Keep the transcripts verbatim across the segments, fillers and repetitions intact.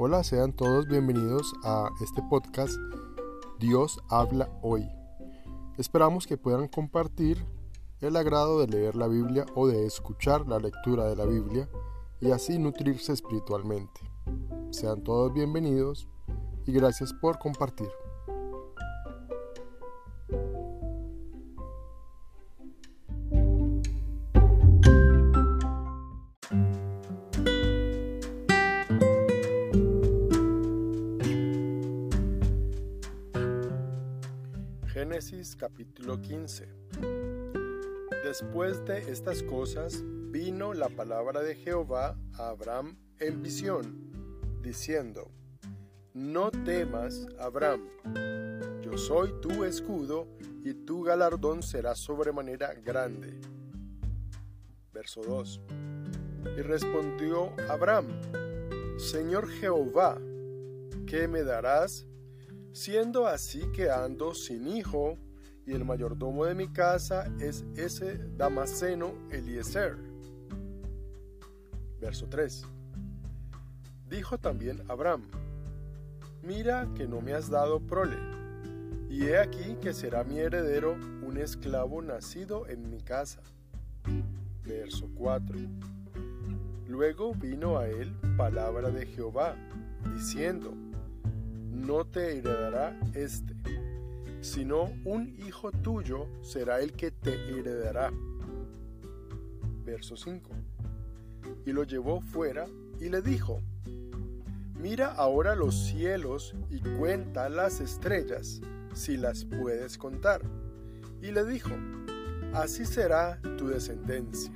Hola, sean todos bienvenidos a este podcast Dios habla hoy. Esperamos que puedan compartir el agrado de leer la Biblia o de escuchar la lectura de la Biblia y así nutrirse espiritualmente. Sean todos bienvenidos y gracias por compartir. Génesis capítulo quince. Después de estas cosas vino la palabra de Jehová a Abraham en visión, diciendo: No temas, Abraham, yo soy tu escudo y tu galardón será sobremanera grande. Verso dos. Y respondió Abraham: Señor Jehová, ¿qué me darás? Siendo así que ando sin hijo, y el mayordomo de mi casa es ese Damaseno Eliezer. Verso tres. Dijo también Abraham: Mira que no me has dado prole, y he aquí que será mi heredero un esclavo nacido en mi casa. Verso cuatro. Luego vino a él palabra de Jehová, diciendo: No te heredará este, sino un hijo tuyo será el que te heredará. Verso cinco. Y lo llevó fuera y le dijo: Mira ahora los cielos y cuenta las estrellas, si las puedes contar. Y le dijo: Así será tu descendencia.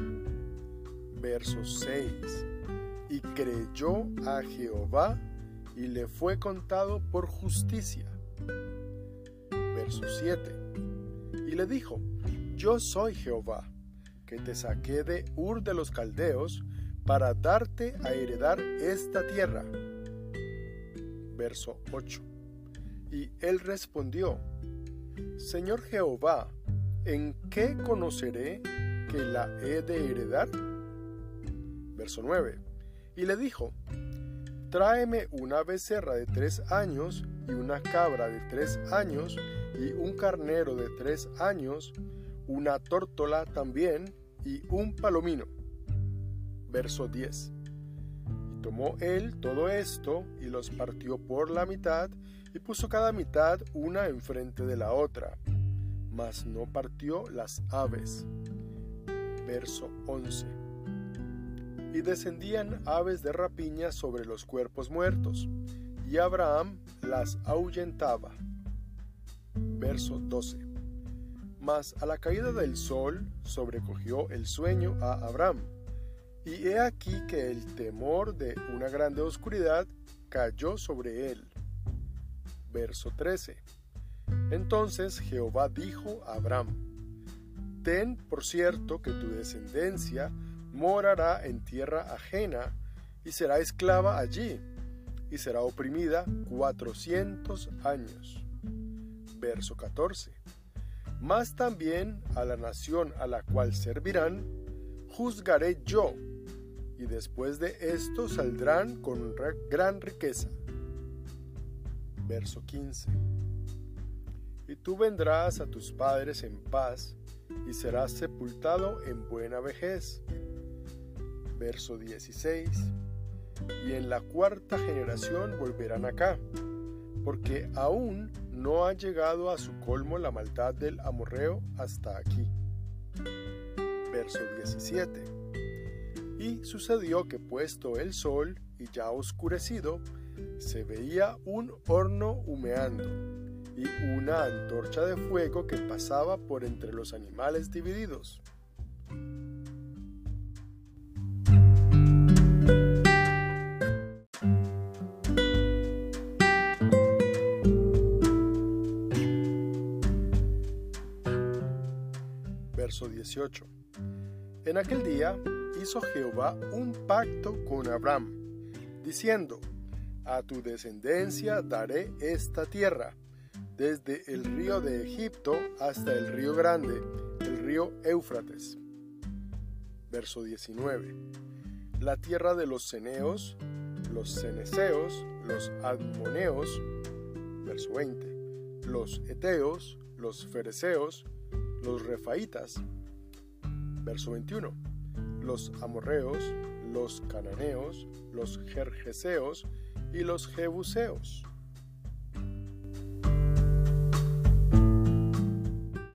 Verso seis. Y creyó a Jehová, y le fue contado por justicia. Verso siete. Y le dijo: Yo soy Jehová, que te saqué de Ur de los Caldeos, para darte a heredar esta tierra. Verso ocho. Y él respondió: Señor Jehová, ¿en qué conoceré que la he de heredar? Verso nueve. Y le dijo: Tráeme una becerra de tres años, y una cabra de tres años, y un carnero de tres años, una tórtola también, y un palomino. Verso diez. Y tomó él todo esto, y los partió por la mitad, y puso cada mitad una enfrente de la otra, mas no partió las aves. Verso once. Y descendían aves de rapiña sobre los cuerpos muertos, y Abraham las ahuyentaba. Verso doce. Mas a la caída del sol sobrecogió el sueño a Abraham, y he aquí que el temor de una grande oscuridad cayó sobre él. Verso trece. Entonces Jehová dijo a Abraham: Ten por cierto que tu descendencia morará en tierra ajena, y será esclava allí, y será oprimida cuatrocientos años. Verso catorce. Mas también a la nación a la cual servirán, juzgaré yo, y después de esto saldrán con gran riqueza. Verso quince. Y tú vendrás a tus padres en paz, y serás sepultado en buena vejez. Verso dieciséis. Y en la cuarta generación volverán acá, porque aún no ha llegado a su colmo la maldad del amorreo hasta aquí. Verso diecisiete. Y sucedió que puesto el sol y ya oscurecido, se veía un horno humeando, y una antorcha de fuego que pasaba por entre los animales divididos. Verso dieciocho. En aquel día hizo Jehová un pacto con Abraham, diciendo: A tu descendencia daré esta tierra, desde el río de Egipto hasta el río grande, el río Éufrates. Verso diecinueve. La tierra de los ceneos, los ceneseos, los admoneos, verso veinte, los eteos, los fereceos, los refaitas, verso veintiuno, los amorreos, los cananeos, los gergeseos y los jebuseos.